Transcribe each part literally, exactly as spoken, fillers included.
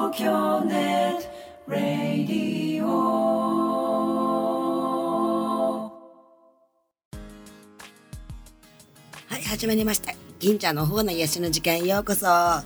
東京ネットラディオ。 はい、始まりました。銀ちゃんの方の癒しの時間へようこそ。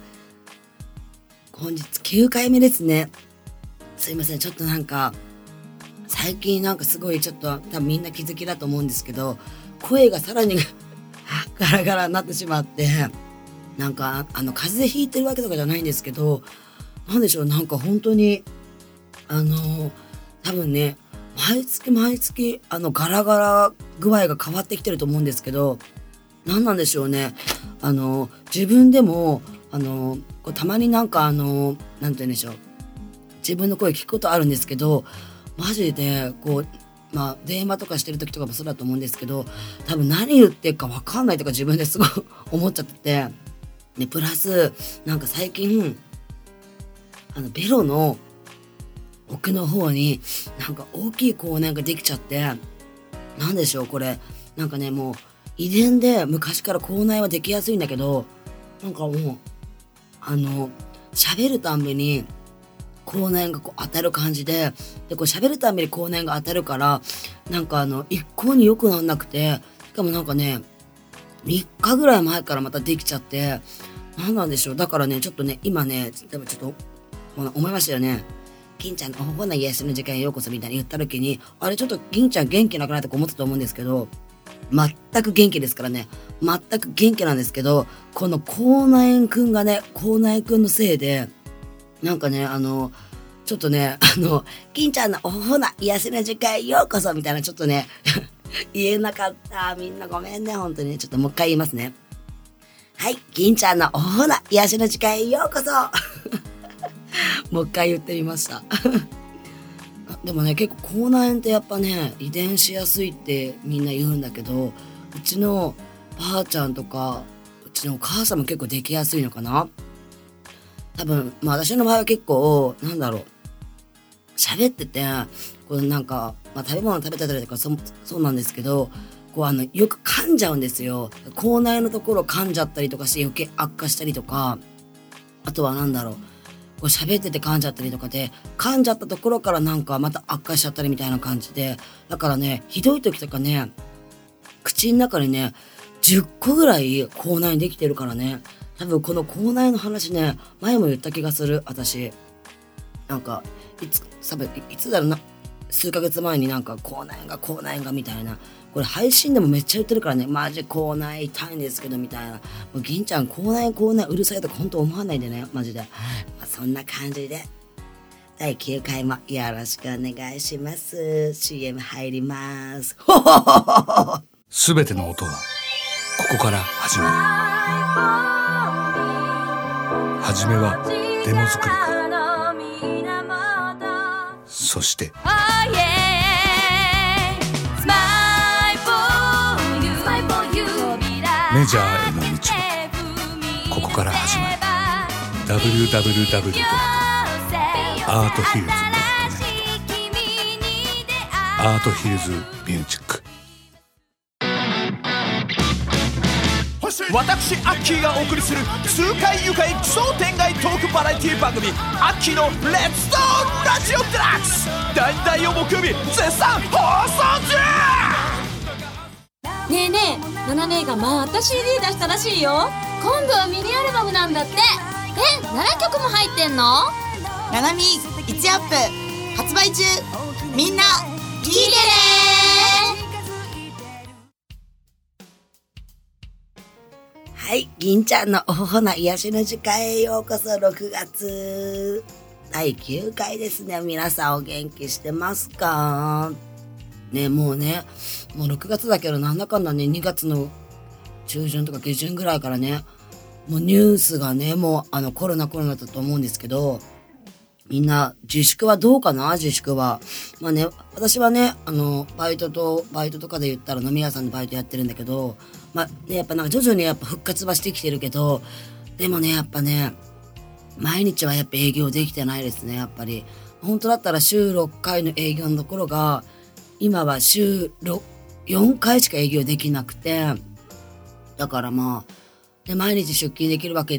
本日きゅうかいめですね。すいません、ちょっとなんか最近なんかすごいちょっと多分みんな気づきだと思うんですけど、声がさらにガラガラになってしまって、なんかあの風邪ひいてるわけとかじゃないんですけど、なんでしょう、なんか本当にあの多分ね、毎月毎月あのガラガラ具合が変わってきてると思うんですけど、何なんでしょうね。あの自分でもあのこうたまになんかあのなんて言うんでしょう、自分の声聞くことあるんですけど、マジでこうまあ電話とかしてる時とかもそうだと思うんですけど、多分何言ってるか分かんないとか自分ですごい思っちゃってて、でプラスなんか最近あのベロの奥の方になんか大きい口内ができちゃって、なんでしょうこれ、なんかねもう遺伝で昔から口内はできやすいんだけど、なんかもうあの喋るたんびに口内がこう当たる感じで、でこう喋るたんびに口内が当たるから、なんかあの一向に良くなんなくて、しかもなんかねみっかぐらい前からまたできちゃって、なんなんでしょう。だからねちょっとね今ねでもちょっと思いましたよね。銀ちゃんのおほな癒しの時間へようこそみたいに言った時に、あれちょっと銀ちゃん元気なくないとか思ってたと思うんですけど、全く元気ですからね。全く元気なんですけど、この口内くんがね、口内くんのせいで、なんかね、あの、ちょっとね、あの、銀ちゃんのおほな癒しの時間へようこそみたいな、ちょっとね、言えなかった。みんなごめんね、本当に。ちょっともう一回言いますね。はい、銀ちゃんのおほな癒しの時間へようこそもう一回言ってみましたでもね、結構口内炎ってやっぱね遺伝しやすいってみんな言うんだけど、うちのばあちゃんとかうちのお母さんも結構できやすいのかな。多分まあ私の場合は結構なんだろう、喋っててこうなんか、まあ、食べ物食べてたりとか そ, そうなんですけど、こうあのよく噛んじゃうんですよ。口内のところ噛んじゃったりとかして余計悪化したりとか、あとはなんだろう、こう喋ってて噛んじゃったりとかで、噛んじゃったところからなんかまた悪化しちゃったりみたいな感じで、だからねひどい時とかね口の中にねじゅっこぐらい口内できてるからね。多分この口内の話ね前も言った気がする。私なんかいつ多分いつだろうな、数ヶ月前になんか口内が口内がみたいな、これ配信でもめっちゃ言ってるからね、マジ口内痛いんですけどみたいな、もう銀ちゃん口内口内うるさいとか本当思わないでね、マジで、まあ、そんな感じでだいきゅうかいもよろしくお願いします。 シーエム 入ります。 すべての音はここから始まる。はじめはデモ作りから、そしてメジャーへの道もここから始まる。 ダブリューダブリューダブリュー ドットアートヒルズ ドットネット アートヒルズミュージック。 私アッキーがお送りする痛快愉快奇想天外トークバラエティ番組アッキーのレッツトーラジオデラックス、だいたいを木曜日絶賛放送中。 ねえねえ、ナナ姉がまた シーディー 出したらしいよ。今度はミニアルバムなんだって。え、ななきょくも入ってんの？ ナナミいちアップ発売中。みんな聞いてね。 はい、銀ちゃんのおほな癒しの時間へようこそ。ろくがつだいきゅうかいですね。皆さんお元気してますかね。もうねもうろくがつだけど、なんだかんだねにがつの中旬とか下旬ぐらいからね、もうニュースがねもうあのコロナコロナだと思うんですけど、みんな自粛はどうかな。自粛はまあね、私はねあのバイトとバイトとかで言ったら飲み屋さんでバイトやってるんだけど、まあねやっぱなんか徐々にやっぱ復活はしてきてるけど、でもねやっぱね毎日はやっぱ営業できてないですね。やっぱり本当だったら週ろっかいの営業のところが今は週よんかいしか営業できなくて、だからまあで毎日出勤できるわけ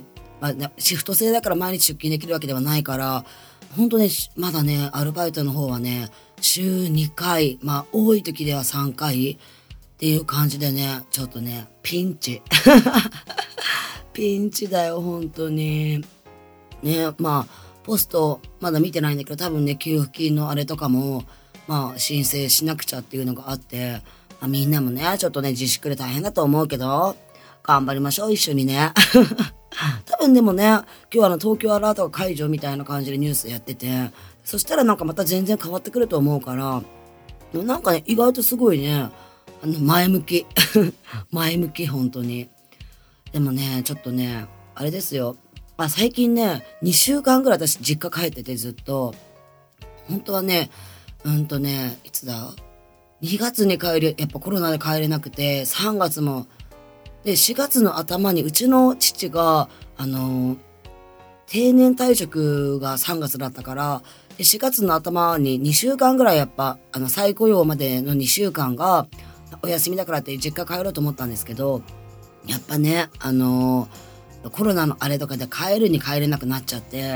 まあね、シフト制だから毎日出勤できるわけではないから、本当ね、まだね、アルバイトの方はね、週にかい、まあ多い時ではさんかいっていう感じでね、ちょっとね、ピンチ。ピンチだよ、本当に。ね、まあ、ポストまだ見てないんだけど、多分ね、給付金のあれとかも、まあ、申請しなくちゃっていうのがあって、まあ、みんなもね、ちょっとね、自粛で大変だと思うけど、頑張りましょう、一緒にね。多分でもね、今日はあの東京アラートが解除みたいな感じでニュースやってて、そしたらなんかまた全然変わってくると思うから、なんかね、意外とすごいね、あの前向き。前向き、本当に。でもね、ちょっとね、あれですよ。まあ、最近ね、にしゅうかんぐらい私実家帰っててずっと、本当はね、うんとね、いつだにがつに帰る、やっぱコロナで帰れなくて、さんがつも、で、しがつの頭にうちの父が、あの、定年退職がさんがつだったから、でしがつの頭ににしゅうかんぐらいやっぱ、あの、再雇用までのにしゅうかんがお休みだからって実家帰ろうと思ったんですけど、やっぱね、あの、コロナのあれとかで帰るに帰れなくなっちゃって、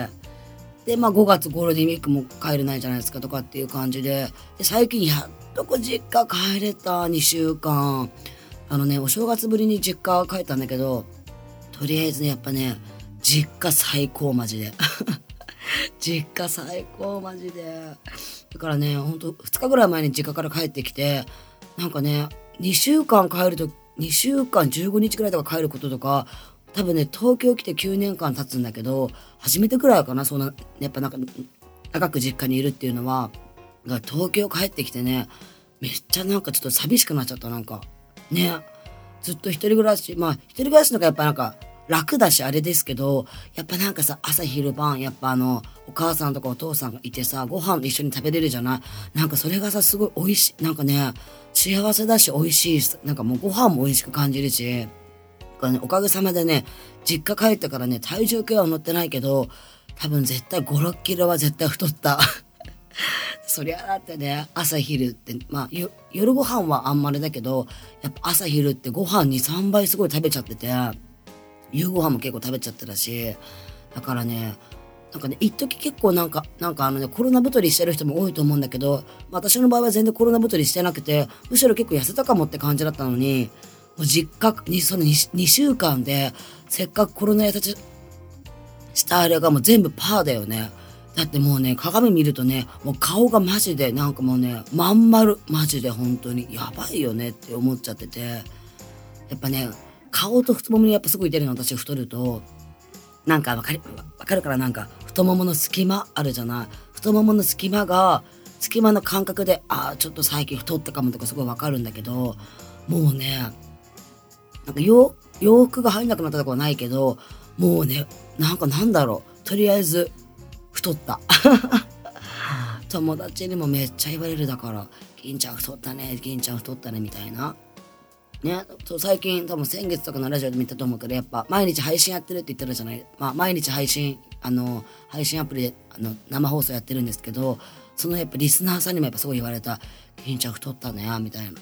で、まあごがつゴールデンウィークも帰れないじゃないですかとかっていう感じで、で最近やっとこ実家帰れたにしゅうかん。あのね、お正月ぶりに実家帰ったんだけど、とりあえずね、やっぱね、実家最高マジで。実家最高マジで。だからね、ほんとふつかぐらい前に実家から帰ってきて、なんかね、にしゅうかん帰ると、にしゅうかんじゅうごにちぐらいとか帰ることとか、多分ね、東京来てきゅうねんかん経つんだけど、初めてくらいかな、そんな、やっぱなんか、長く実家にいるっていうのは、が東京帰ってきてね、めっちゃなんかちょっと寂しくなっちゃった、なんか。ね。ずっと一人暮らし、まあ、一人暮らしのがやっぱなんか、楽だしあれですけど、やっぱなんかさ、朝昼晩、やっぱあの、お母さんとかお父さんがいてさ、ご飯一緒に食べれるじゃない？なんかそれがさ、すごい美味しい、なんかね、幸せだし美味しいし、なんかもうご飯も美味しく感じるし、おかげさまでね、実家帰ってからね、体重計は乗ってないけど、多分絶対ご、ろっキロは絶対太った。そりゃだってね、朝昼って、まあ、夜ご飯はあんまりだけど、やっぱ朝昼ってご飯に、さんばいすごい食べちゃってて、夕ご飯も結構食べちゃってたし、だからね、なんかね、一時結構なんか、なんかあのね、コロナ太りしてる人も多いと思うんだけど、まあ、私の場合は全然コロナ太りしてなくて、むしろ結構痩せたかもって感じだったのに、もう実家に、その 2, 2週間で、せっかくコロナ痩せしたあれがもう全部パーだよね。だってもうね、鏡見るとね、もう顔がマジで、なんかもうね、まん丸、マジで本当に、やばいよねって思っちゃってて、やっぱね、顔と太ももにやっぱすごい出るの、私太ると。なんかわかる、わかるからなんか、太ももの隙間あるじゃない。太ももの隙間が、隙間の感覚で、ああ、ちょっと最近太ったかもとかすごいわかるんだけど、もうね、なんか洋、洋服が入んなくなったとこはないけど、もうね、なんかなんだろう、とりあえず、太った。友達にもめっちゃ言われるだから、銀ちゃん太ったね、銀ちゃん太ったね、みたいな。ね、最近多分先月とかのラジオで見たと思うけど、やっぱ毎日配信やってるって言ってるじゃない。まあ毎日配信、あの、配信アプリであの生放送やってるんですけど、そのやっぱリスナーさんにもやっぱすごい言われた、銀ちゃん太ったね、みたいな。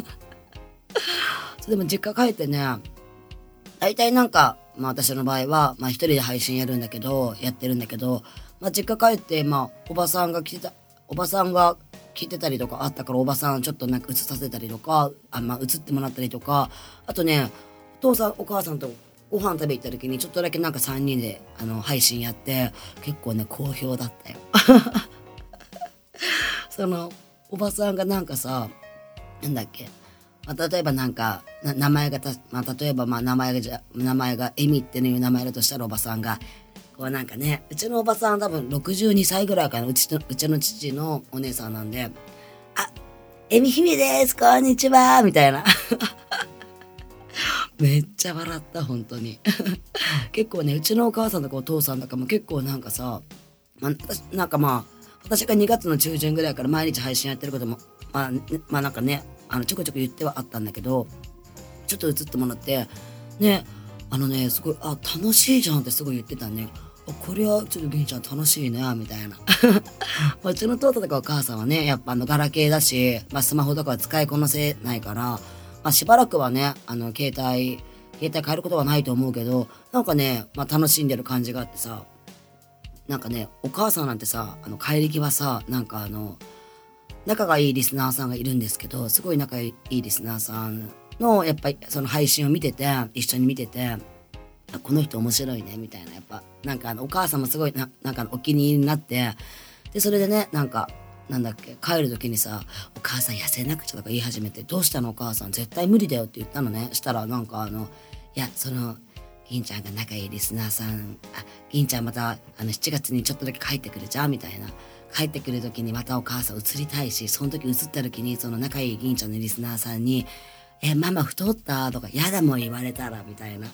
でも実家帰ってね、大体なんか、まあ私の場合は、まあ一人で配信やるんだけど、やってるんだけど、まあ実家帰って、まあおばさんが来てた、おばさんが来てたりとかあったから、おばさんちょっとなんか映させたりとか、あまあ映ってもらったりとか、あとね、お父さん、お母さんとご飯食べ行った時にちょっとだけなんかさんにんであの配信やって、結構ね、好評だったよ。その、おばさんがなんかさ、なんだっけ、まあ、例えばなんか、な名前がた、まあ、例えばまあ名前がじゃ、名前がエミっていう名前だとしたらおばさんが、こうなんかね、うちのおばさん多分ろくじゅうにさいぐらいかな、うちの、うちの父のお姉さんなんで、あ、エミ姫です、こんにちは、みたいな。めっちゃ笑った、本当に。結構ね、うちのお母さんとかお父さんとかも結構なんかさ、まあ、なんかまあ、私がにがつの中旬ぐらいから毎日配信やってることも、まあ、まあなんかね、あのちょこちょこ言ってはあったんだけど、ちょっと映ってもらってね、あのね、すごい、あ、楽しいじゃんってすごい言ってたね。あ、これはちょっと銀ちゃん楽しいねみたいな。うちの父とかお母さんはね、やっぱあのガラケーだし、まあ、スマホとかは使いこなせないから、まあ、しばらくはね、あの携帯携帯変えることはないと思うけど、なんかね、まあ、楽しんでる感じがあってさ、なんかねお母さんなんてさ、あの帰り際さ、なんかあの仲がいいリスナーさんがいるんですけど、すごい仲いいリスナーさんのやっぱりその配信を見てて、一緒に見てて、この人面白いねみたいな、やっぱなんかあのお母さんもすごい な, なんかお気に入りになって、でそれでね、なんかなんだっけ、帰る時にさ、お母さん痩せなくちゃとか言い始めて、どうしたのお母さん、絶対無理だよって言ったのね。したらなんかあのいや、その銀ちゃんが仲いいリスナーさん、あ銀ちゃんまたあのしちがつにちょっとだけ帰ってくるじゃんみたいな、帰ってくる時にまたお母さん映りたいし、その時映った時にその仲いい銀ちゃんのリスナーさんにえママ太ったとかやだもん言われたらみたいな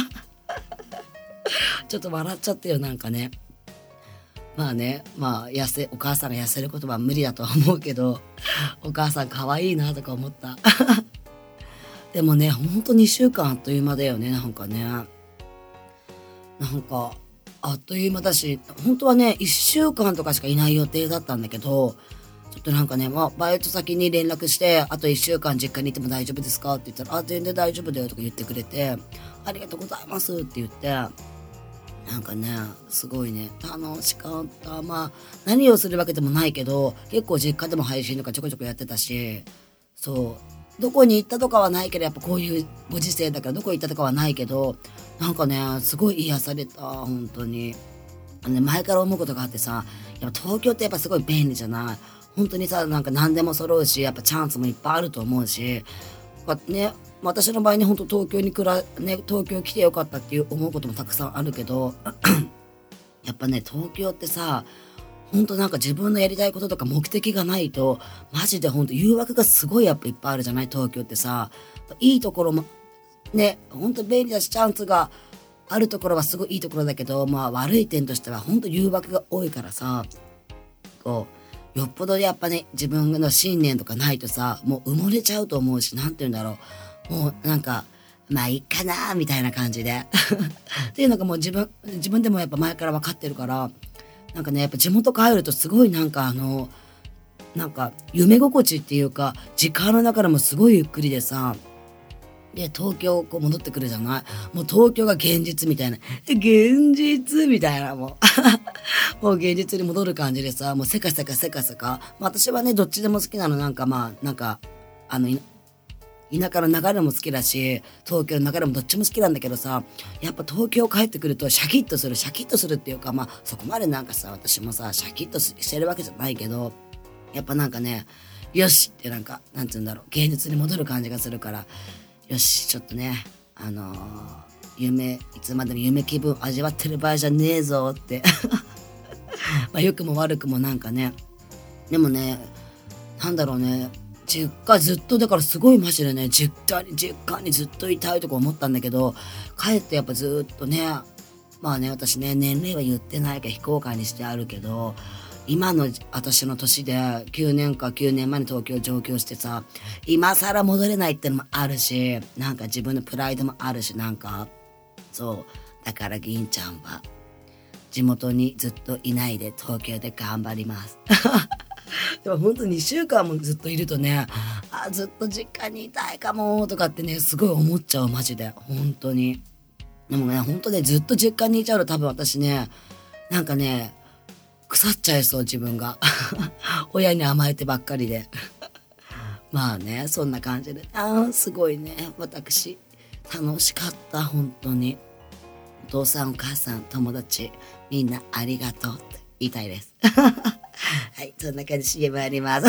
ちょっと笑っちゃってよ、なんかね。まあね、まあ痩せお母さんが痩せることは無理だとは思うけど、お母さん可愛いなとか思ったでもね、ほんとにしゅうかんあっという間だよね。なんかね、なんかあっという間だし、本当はねいっしゅうかんとかしかいない予定だったんだけど、ちょっとなんかね、まあ、バイト先に連絡して、あといっしゅうかん実家にいても大丈夫ですかって言ったら、あ全然大丈夫だよとか言ってくれて、ありがとうございますって言って、なんかねすごいね楽しかった。まあ何をするわけでもないけど、結構実家でも配信とかちょこちょこやってたし、そうどこに行ったとかはないけど、やっぱこういうご時世だからどこ行ったとかはないけど、なんかねすごい癒された。本当にあの、ね、前から思うことがあってさ、やっぱ東京ってやっぱすごい便利じゃない。本当にさ、なんか何でも揃うし、やっぱチャンスもいっぱいあると思うし、ね、私の場合に本当東京にくら、ね、東京来てよかったっていう思うこともたくさんあるけどやっぱね東京ってさ、本当なんか自分のやりたいこととか目的がないと、マジで本当誘惑がすごいやっぱいっぱいあるじゃない。東京ってさ、いいところもね本当便利だし、チャンスがあるところはすごいいいところだけど、まあ悪い点としては本当誘惑が多いからさ、こうよっぽどやっぱね自分の信念とかないとさ、もう埋もれちゃうと思うし、なんて言うんだろう、もうなんかまあいいかなみたいな感じでっていうのがもう自分自分でもやっぱ前から分かってるから、なんかねやっぱ地元帰るとすごいなんかあのなんか夢心地っていうか、時間の中でもすごいゆっくりでさ、で東京こう戻ってくるじゃない。もう東京が現実みたいな、現実みたいな、もうもう現実に戻る感じでさ、もうせかせかせかせか、まあ、私はねどっちでも好きなの。なんかまあなんかあの田舎の流れも好きだし、東京の流れもどっちも好きなんだけどさ、やっぱ東京帰ってくるとシャキッとするシャキッとするっていうか、まあそこまでなんかさ私もさシャキッとしてるわけじゃないけど、やっぱなんかねよしってなんかなんて言うんだろう、現実に戻る感じがするから、よしちょっとねあのー、夢いつまでも夢気分味わってる場合じゃねえぞってまあ良くも悪くもなんかね、でもねなんだろうね、実家ずっとだからすごいマジでね実家に実家にずっといたいとか思ったんだけど、帰ってやっぱずっとね、まあね私ね年齢は言ってないから非公開にしてあるけど、今の私の年できゅうねんかきゅうねんまえに東京上京してさ、今更戻れないってのもあるし、なんか自分のプライドもあるし、なんかそうだから銀ちゃんは地元にずっといないで東京で頑張りますでも本当ににしゅうかんもずっといるとね、あずっと実家にいたいかもとかってねすごい思っちゃう、マジで本当に。でもね本当ねずっと実家にいちゃうと多分私ねなんかね腐っちゃいそう、自分が親に甘えてばっかりでまあねそんな感じで、あーすごいね私楽しかった、本当に。お父さんお母さん友達みんなありがとうって言いたいですはい、そんな感じ シーエム あります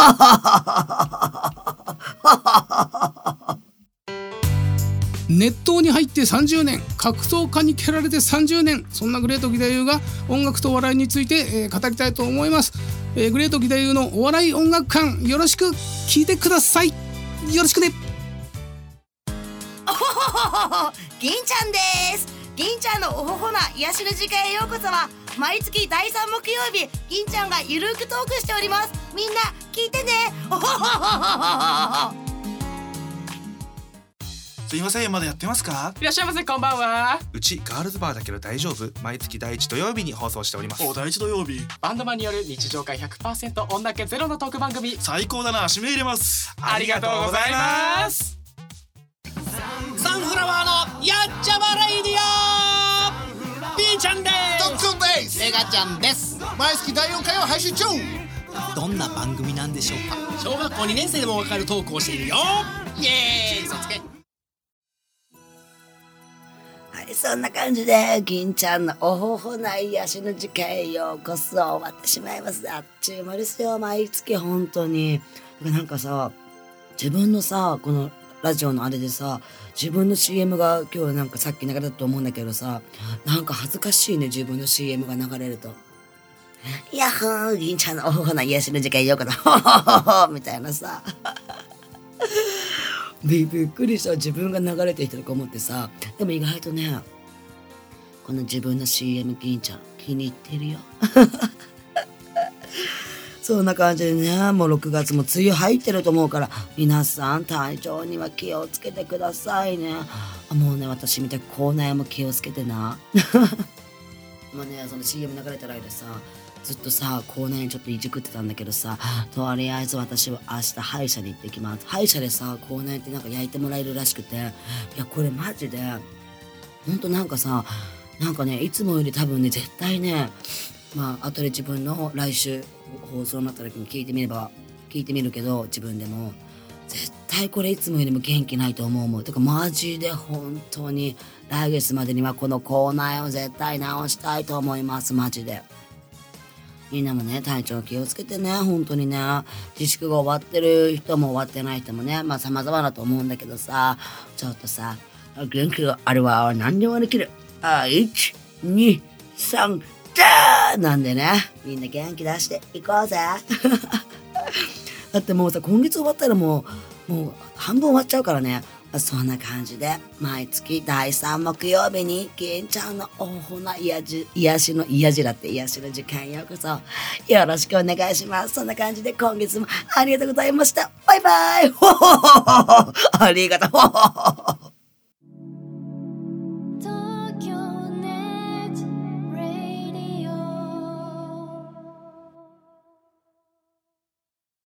熱湯に入ってさんじゅうねん、格闘家に蹴られてさんじゅうねん、そんなグレート義太夫が音楽とお笑いについて、えー、語りたいと思います、えー、グレート義太夫のお笑い音楽館、よろしく聞いてください。よろしくね。 おほほほほ、銀ちゃんです。銀ちゃんのおほほな癒しの時間へようこそは、毎月だいさん木曜日銀ちゃんがゆるくトークしております。みんな聞いてね。おほほほほほ。 すいません、まだやってますか？ いらっしゃいませ、こんばんは。 うちガールズバーだけど大丈夫？毎月第一土曜日に放送しております。 お、第一土曜日。バンドマンによる日常会 ひゃくパーセント 女気ゼロのトーク番組。 最高だな、指名入れます。 ありがとうございます。 サンフラワーのやっちゃまレイディオ。ピーちゃんです。 ドックンです。 エガちゃんです。 毎月だいよんかいを配信中。 どんな番組なんでしょうか。小学校にねん生でもわかるトークをしているよ。イエーイ。そつけ。 はい、そんな感じで銀ちゃんのおほほな癒しの時間へようこそ。終わってしまいます。あっちゅう間ですよ、毎月本当に。なんかさ、自分のさ、このラジオのあれでさ、自分の シーエム が今日なんかさっき流れたと思うんだけどさ、なんか恥ずかしいね、自分の シーエム が流れると。やっほー、銀ちゃんのおほほな癒しの時間へようこそ、ほほほほみたいなさ。び, びっくりした。自分が流れてきたとか思ってさ。でも意外とね、この自分の シーエム 銀ちゃん気に入ってるよ。そんな感じでね、もうろくがつも梅雨入ってると思うから、皆さん体調には気をつけてくださいね。もうね、私みたいに口内も気をつけてな。もうね、その シーエム 流れたら間さ、ずっとさ、口内ちょっといじくってたんだけどさ、とりあえず私は明日歯医者に行ってきます。歯医者でさ、口内ってなんか焼いてもらえるらしくて、いやこれマジでほんとなんかさ、なんかね、いつもより多分ね、絶対ね、まあ後で自分の来週放送になった時に聞いてみれば聞いてみるけど、自分でも絶対これいつもよりも元気ないと思うもん。てかマジで本当に来月までにはこの口内を絶対治したいと思います。マジでみんなもね、体調気をつけてね。本当にね、自粛が終わってる人も終わってない人もね、まあ様々だと思うんだけどさ、ちょっとさ、元気があるわ、何でもできる。あ、いち、に、さん、だーなんでね、みんな元気出していこうぜ。だってもうさ、今月終わったらもう、もう半分終わっちゃうからね。そんな感じで毎月だいさん木曜日に銀ちゃんのおほな癒し癒しの癒しだって癒しの時間ようこそよろしくお願いします。そんな感じで今月もありがとうございました。バイバイ。ありがとう。